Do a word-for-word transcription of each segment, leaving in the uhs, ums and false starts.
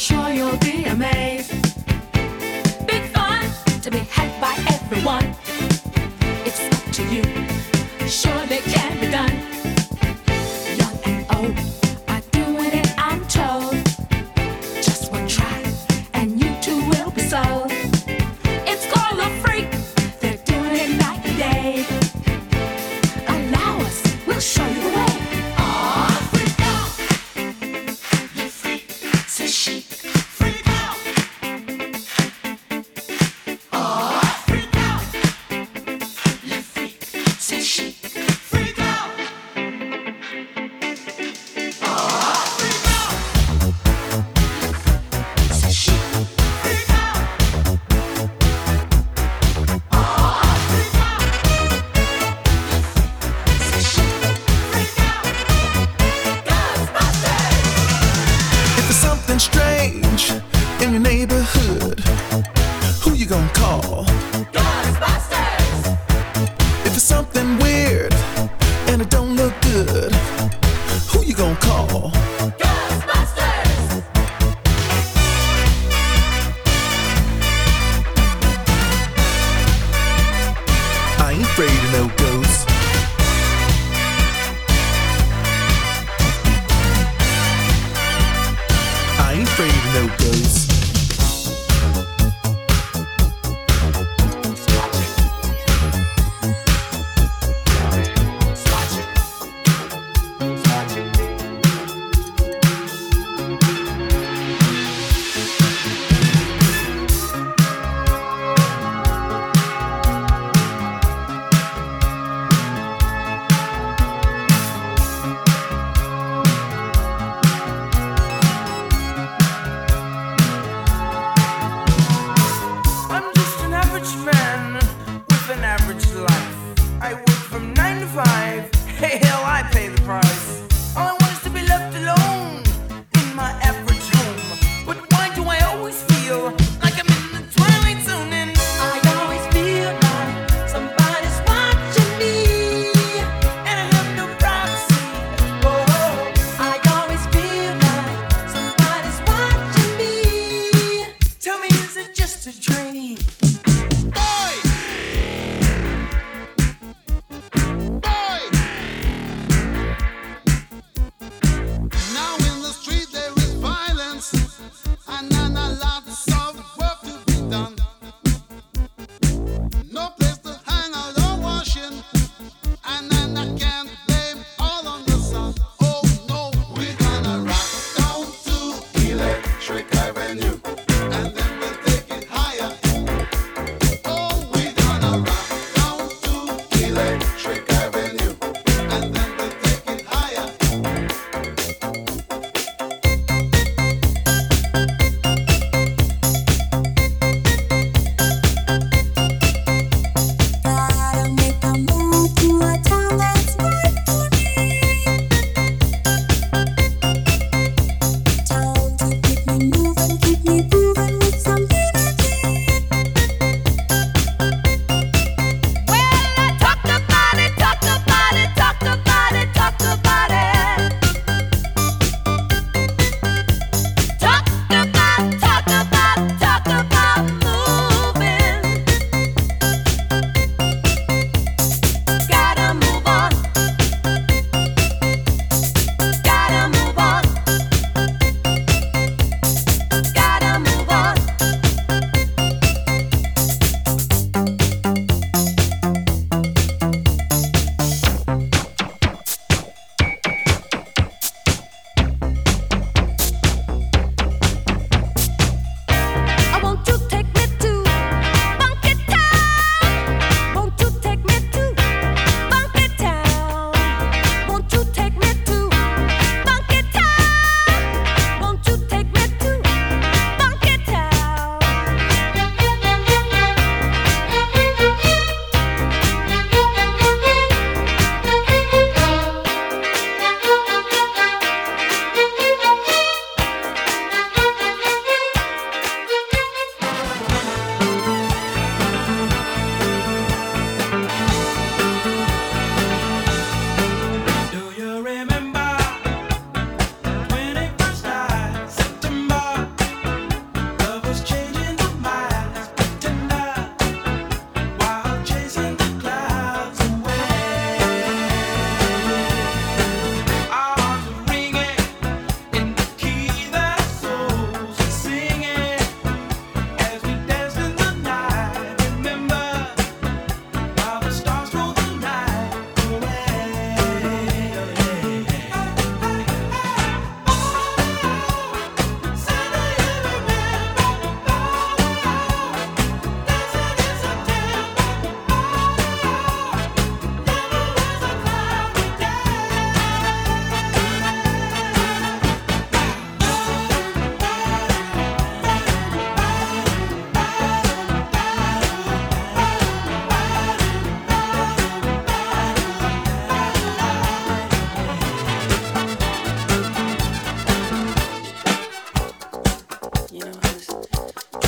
sure you'll be amazed. Big fun to be had by everyone. It's up to you. Surely can be done. Young and old are doing it, I'm told. Just one try, and you too will be sold. It's called a freak. They're doing it night and day. Allow us, we'll show you the way. Oh, freak out. You freak, says she. Freak out. Oh, freak out. You freak, says she. Freak out. Oh, freak out. Says she. Freak out. Oh, freak out. Says she. Freak out. Ghostbusters. If there's something strange in your neighborhood, who you gonna call? Ghostbusters. If it's something weird and it don't look good, who you gonna call? Ghostbusters. I ain't afraid of no ghosts. I ain't afraid of no ghosts. I'm just an average man with an average life. I work from nine to five. Hey, hell, I pay the price. All I want is to be left alone in my average home. But why do I always feel like I'm in the twilight zone? And I always feel like somebody's watching me, and I have no privacy. Oh, I always feel like somebody's watching me. tell me, is it just a dream? Boy! Boy! Now in the street there is violence, and then a lots of work to be done. No place to hang out or washing, and then I can't blame all on the sun. Oh no, we're gonna rock down to Electric Avenue, and then we'll take it higher. Oh, we're gonna rock down to Electric Avenue, and then we'll take it higher. Gotta make a move to a town that's right for me. Town to keep me moving, keep me grooving.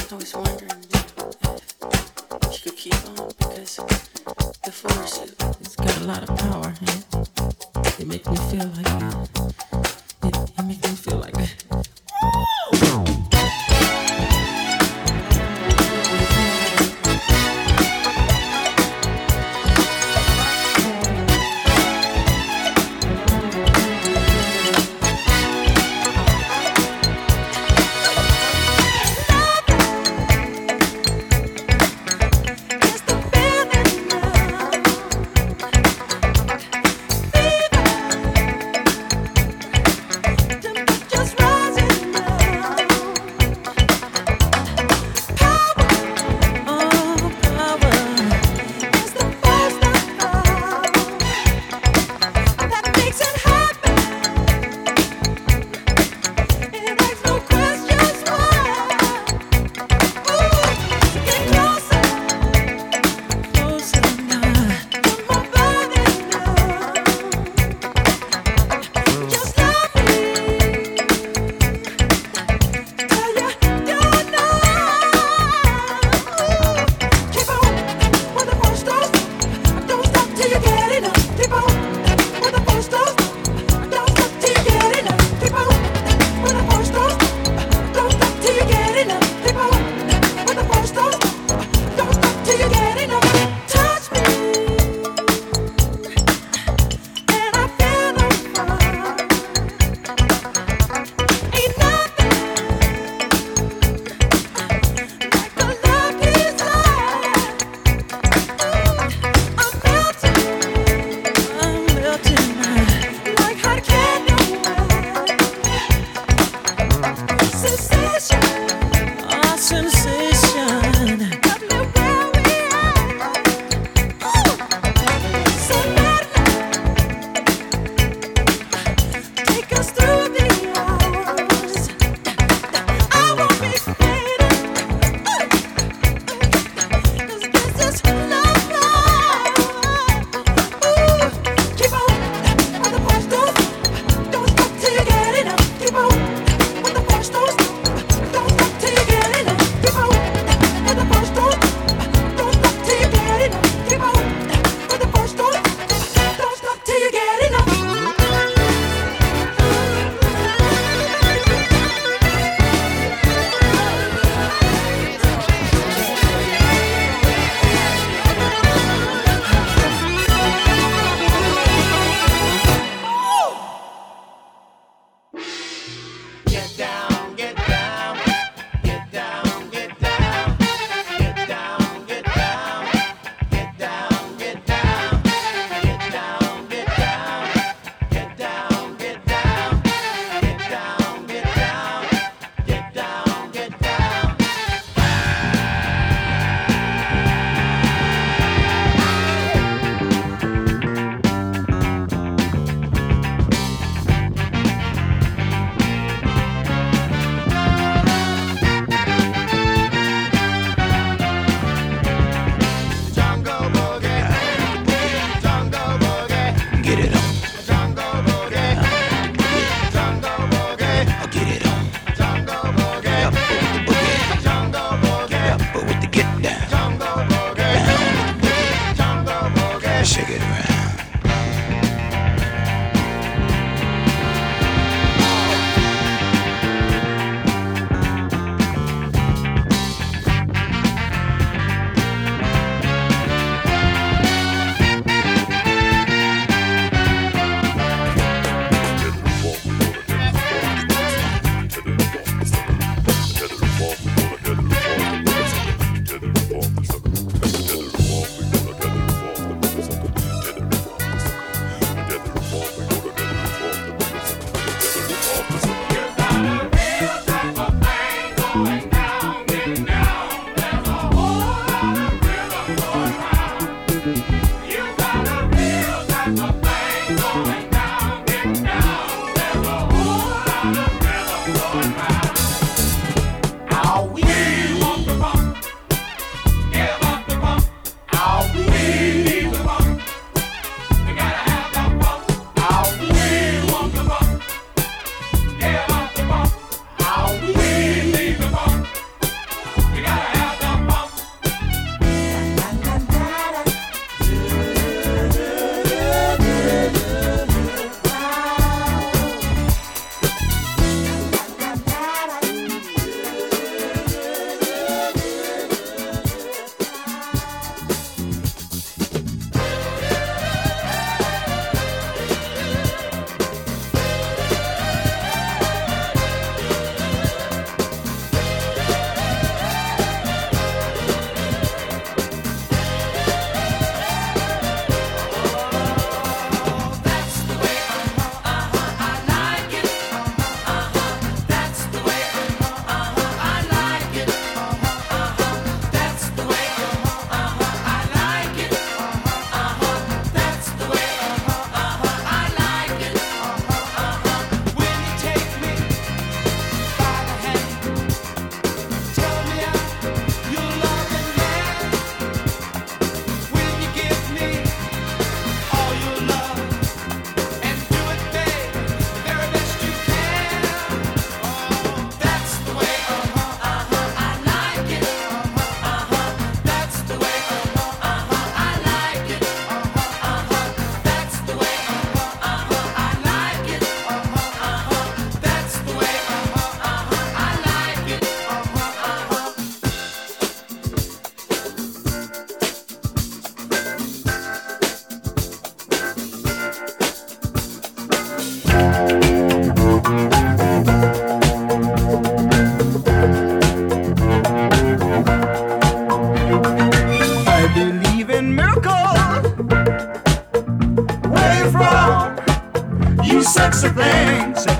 I was wondering if she could keep on because the force, it's got a lot of power in it. It makes me feel like it, it makes me feel like Fever.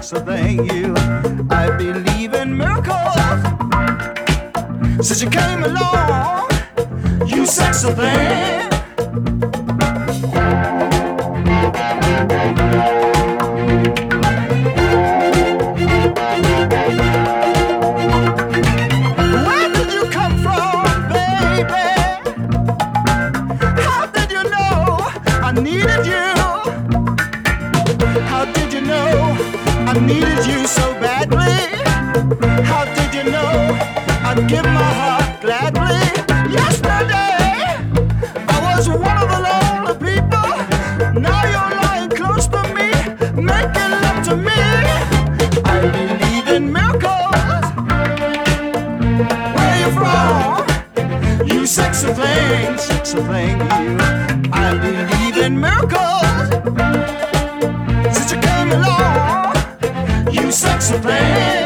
sexy thing, you. I believe in miracles. Since you came along, you sexy thing. Where did you come from, baby? How did you know I needed you? How did you know I needed you so badly? How did you know I'd give my heart gladly? Yesterday I was one of the lonely people. Now you're lying close to me, making love to me. I believe in miracles. Where you from? You sexy thing, sexy thing, you. I believe in miracles. Since you came along, you sexy thing.